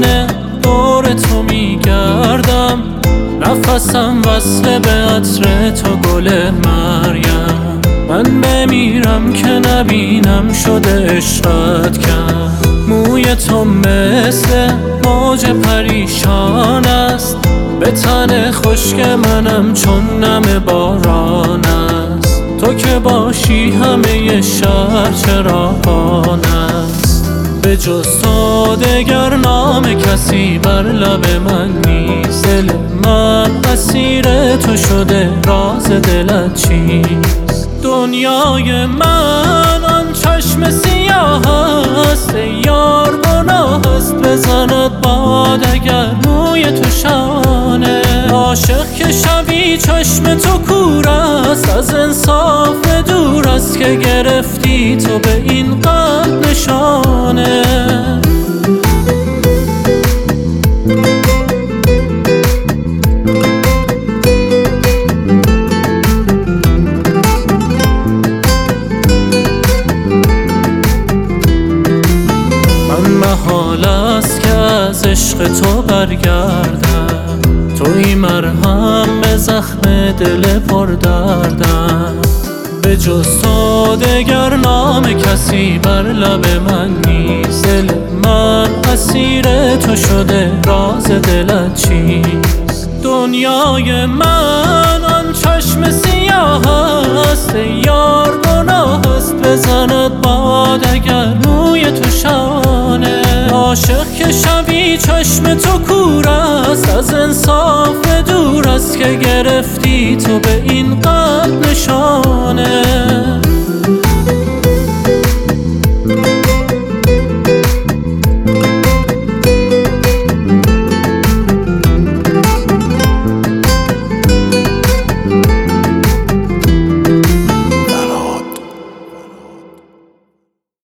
شانه دور تو میگردم، نفسم وصله به عطر تو گل مریم. من بمیرم که نبینم شده عشقت کرد. موی تو مثل موج پریشان است، به تن خشک منم چون نم باران است. تو که باشی همه شهر چراغان است. به جز تو دگر نام کسی بر لب من نیست. دل من اسیر تو شده، راز دلت چیست؟ دنیای من آن چشم سیاه است، یار گناه است بزند باد اگر موی تو شانه. عاشق که شبی چشم تو کور است، از انصاف دور است که گرفتی تو به این قلب نشانه. محال است که از عشق تو برگردم، توی مرهم به زخم دل پر دردم. به جز تو دگر نام کسی بر لب من نیست. دل من اسیر تو شده، راز دلت چیست؟ دنیای من آن چشم سیاه است، یار گناه است بزند باد اگر موی تو شانه. عاشق که شبی چشم تو کور است، از انصاف دور است که گرفتی تو به این قلب نشانه.